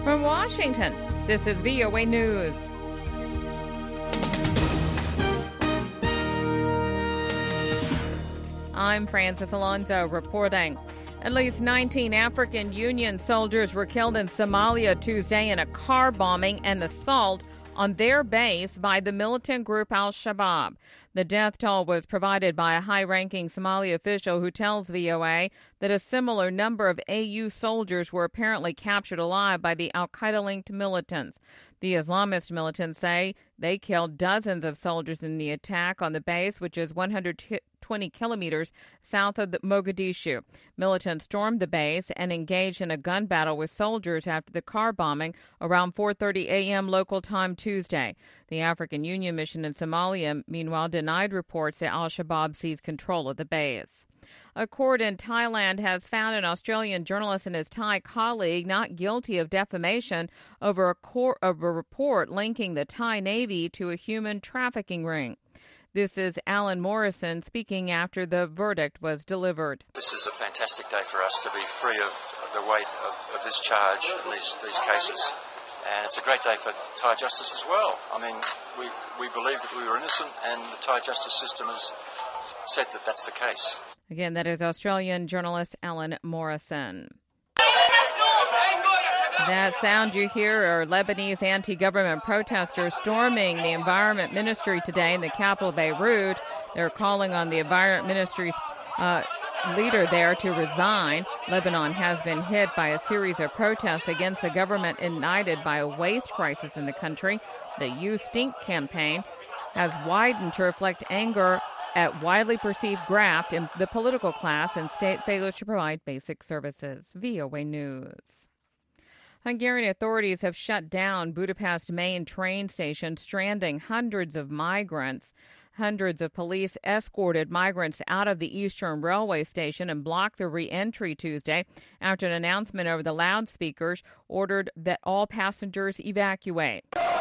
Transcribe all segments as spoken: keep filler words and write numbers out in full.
From Washington, this is V O A News. I'm Francis Alonso reporting. At least nineteen African Union soldiers were killed in Somalia Tuesday in a car bombing and assault on their base by the militant group Al-Shabaab. The death toll was provided by a high-ranking Somali official who tells V O A that a similar number of A U soldiers were apparently captured alive by the al-Qaeda-linked militants. The Islamist militants say they killed dozens of soldiers in the attack on the base, which is one hundred twenty kilometers south of Mogadishu. Militants stormed the base and engaged in a gun battle with soldiers after the car bombing around four thirty a.m. local time Tuesday. The African Union mission in Somalia, meanwhile, denied reports that al-Shabaab seized control of the base. A court in Thailand has found an Australian journalist and his Thai colleague not guilty of defamation over a, court, over a report linking the Thai Navy to a human trafficking ring. This is Alan Morrison speaking after the verdict was delivered. This is a fantastic day for us to be free of the weight of, of this charge in these, these cases. And it's a great day for Thai justice as well. I mean, we, we believe that we were innocent, and the Thai justice system has said that that's the case. Again, that is Australian journalist Alan Morrison. That sound you hear are Lebanese anti-government protesters storming the Environment Ministry today in the capital Beirut. They're calling on the Environment Ministry's uh, leader there to resign. Lebanon has been hit by a series of protests against the government ignited by a waste crisis in the country. The You Stink campaign has widened to reflect anger at widely perceived graft in the political class and state failure to provide basic services. V O A News. Hungarian authorities have shut down Budapest main train station, stranding hundreds of migrants. Hundreds of police escorted migrants out of the eastern railway station and blocked their re-entry Tuesday after an announcement over the loudspeakers ordered that all passengers evacuate.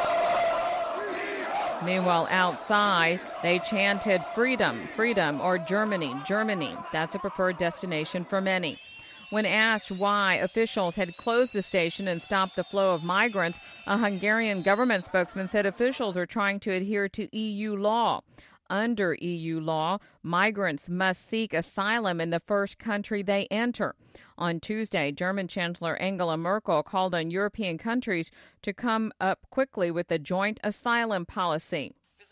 Meanwhile, outside, they chanted freedom, freedom, or Germany, Germany. That's the preferred destination for many. When asked why officials had closed the station and stopped the flow of migrants, a Hungarian government spokesman said officials are trying to adhere to E U law. Under E U law, migrants must seek asylum in the first country they enter. On Tuesday, German Chancellor Angela Merkel called on European countries to come up quickly with a joint asylum policy.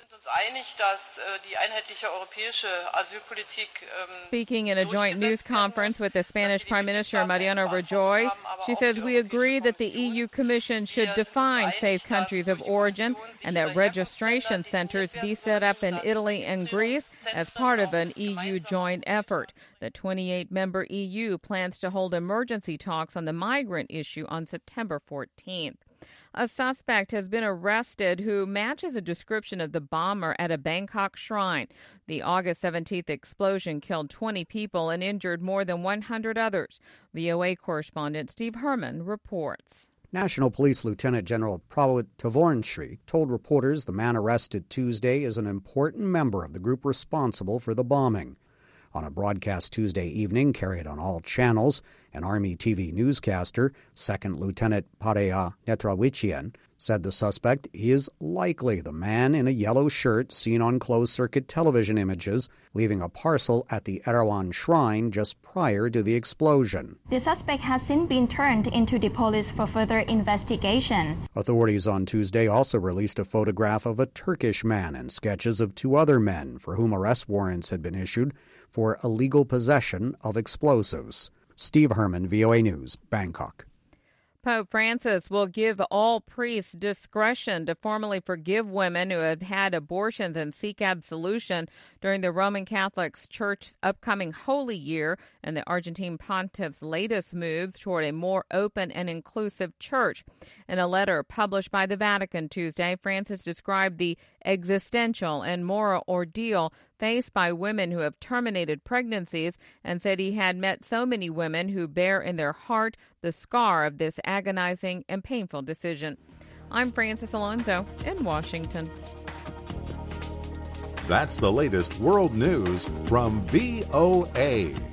Speaking in a joint news conference with the Spanish Prime Minister Mariano Rajoy, she says, "We agree that the E U Commission should define safe countries of origin and that registration centers be set up in Italy and Greece as part of an E U joint effort." The twenty-eight member E U plans to hold emergency talks on the migrant issue on September fourteenth. A suspect has been arrested who matches a description of the bomber at a Bangkok shrine. The August seventeenth explosion killed twenty people and injured more than one hundred others. V O A correspondent Steve Herman reports. National Police Lieutenant General Prawit Tavornshri told reporters the man arrested Tuesday is an important member of the group responsible for the bombing. On a broadcast Tuesday evening carried on all channels, an Army T V newscaster, Second Lieutenant Pareya Netrawichian, said the suspect is likely the man in a yellow shirt seen on closed-circuit television images leaving a parcel at the Erawan Shrine just prior to the explosion. The suspect has since been turned into the police for further investigation. Authorities on Tuesday also released a photograph of a Turkish man and sketches of two other men for whom arrest warrants had been issued for illegal possession of explosives. Steve Herman, V O A News, Bangkok. Pope Francis will give all priests discretion to formally forgive women who have had abortions and seek absolution during the Roman Catholic Church's upcoming Holy Year and the Argentine pontiff's latest moves toward a more open and inclusive church. In a letter published by the Vatican Tuesday, Francis described the existential and moral ordeal faced by women who have terminated pregnancies and said he had met so many women who bear in their heart the scar of this agonizing and painful decision. I'm Francis Alonso in Washington. That's the latest world news from V O A.